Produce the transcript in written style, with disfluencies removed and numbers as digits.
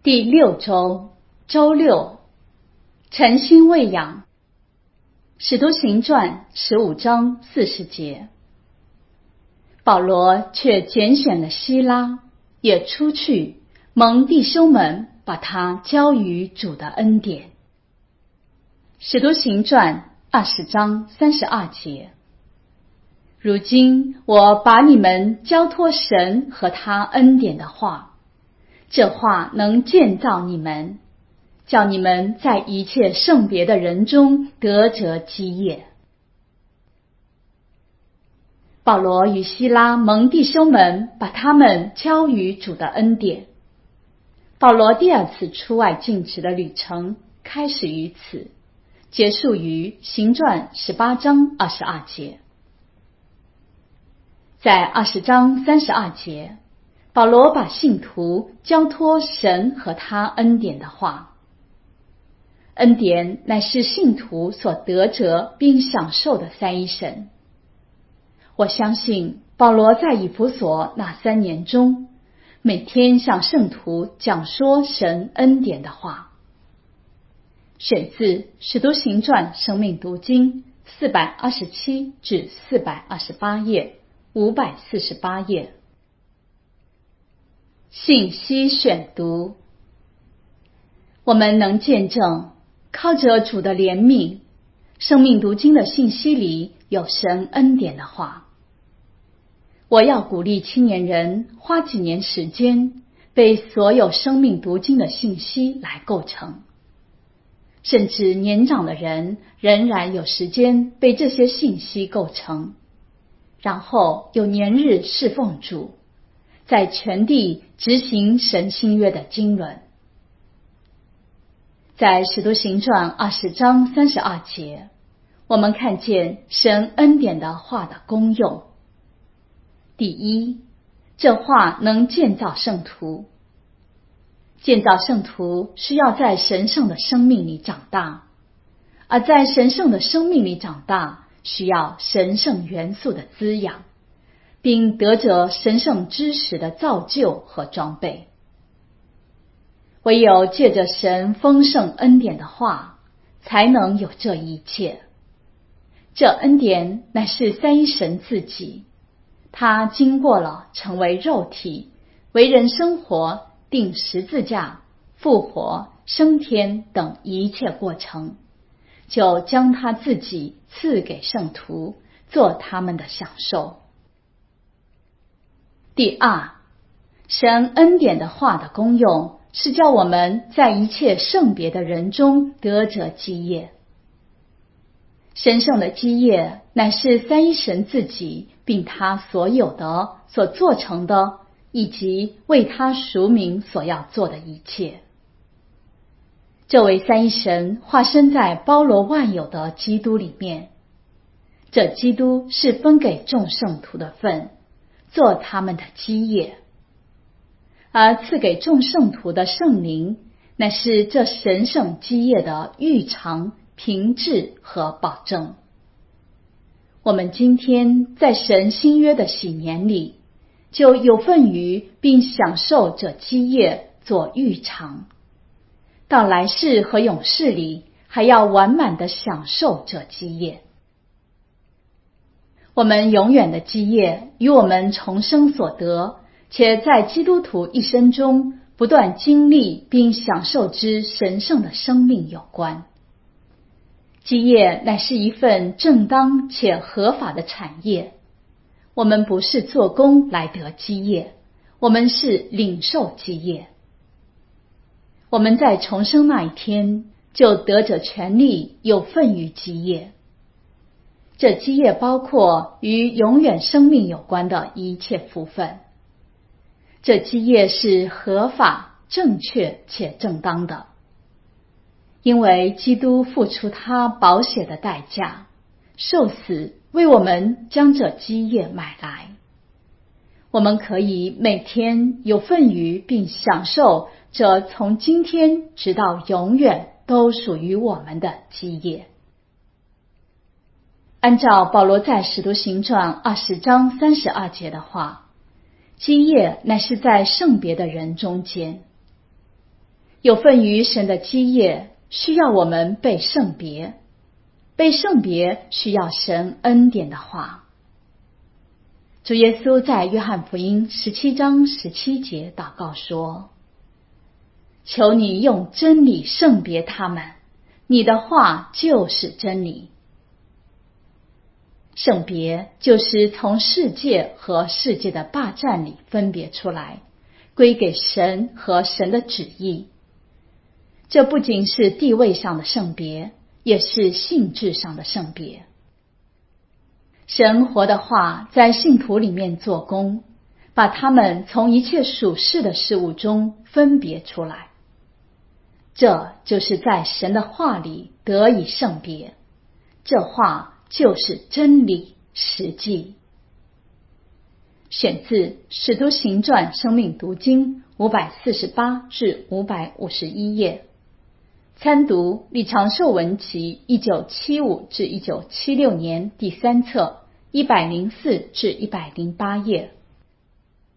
第6周，周六，诚心喂养。使徒行传15章40节。保罗却拣选了希拉，也出去蒙弟兄们把他交于主的恩典。使徒行传20章32节。如今我把你们交托神和他恩典的话，这话能建造你们，叫你们在一切圣别的人中得着基业。保罗与希拉蒙弟兄们把他们交于主的恩典。保罗第二次出外进职的旅程开始于此，结束于行传18章22节。在20章32节，保罗把信徒交托神和他恩典的话。恩典乃是信徒所得着并享受的三一神。我相信保罗在以弗所那3年中，每天向圣徒讲说神恩典的话。选自使徒行传生命读经427至428页，548页。信息选读。我们能见证，靠着主的怜悯，生命读经的信息里有神恩典的话。我要鼓励青年人花几年时间被所有生命读经的信息来构成，甚至年长的人仍然有时间被这些信息构成，然后有年日侍奉主，在全地执行神新约的经纶。在使徒行传20章32节，我们看见神恩典的话的功用。第一，这话能建造圣徒。建造圣徒需要在神圣的生命里长大，而在神圣的生命里长大，需要神圣元素的滋养，并得着神圣知识的造就和装备。唯有借着神丰盛恩典的话，才能有这一切。这恩典乃是三一神自己，他经过了成为肉体、为人生活、钉十字架、复活、升天等一切过程，就将他自己赐给圣徒，做他们的享受。第二，神恩典的话的功用是叫我们在一切圣别的人中得着基业。神圣的基业乃是三一神自己并他所有的、所做成的，以及为他赎名所要做的一切。这位三一神化身在包罗万有的基督里面，这基督是分给众圣徒的份，做他们的基业。而赐给众圣徒的圣灵，乃是这神圣基业的预尝、凭据和保证。我们今天在神新约的喜年里，就有份于并享受这基业做预尝，到来世和永世里还要完满地享受这基业。我们永远的基业与我们重生所得，且在基督徒一生中不断经历并享受之神圣的生命有关。基业乃是一份正当且合法的产业，我们不是做工来得基业，我们是领受基业。我们在重生那一天就得着权利，有份于基业。这基业包括与永远生命有关的一切福分。这基业是合法、正确且正当的，因为基督付出他宝血的代价，受死为我们将这基业买来。我们可以每天有份于并享受这从今天直到永远都属于我们的基业。按照保罗在使徒行传20章32节的话，基业乃是在圣别的人中间。 有份于神的基业，需要我们被圣别，被圣别需要神恩典的话。主耶稣在约翰福音17章17节祷告说：求你用真理圣别他们，你的话就是真理。圣别就是从世界和世界的霸占里分别出来，归给神和神的旨意。这不仅是地位上的圣别，也是性质上的圣别。神活的话在信徒里面做工，把他们从一切属世的事物中分别出来。这就是在神的话里得以圣别，这话就是真理实际。选自《使徒行传生命读经》548至551页，参读李长寿文集1975至1976年第3册104至108页。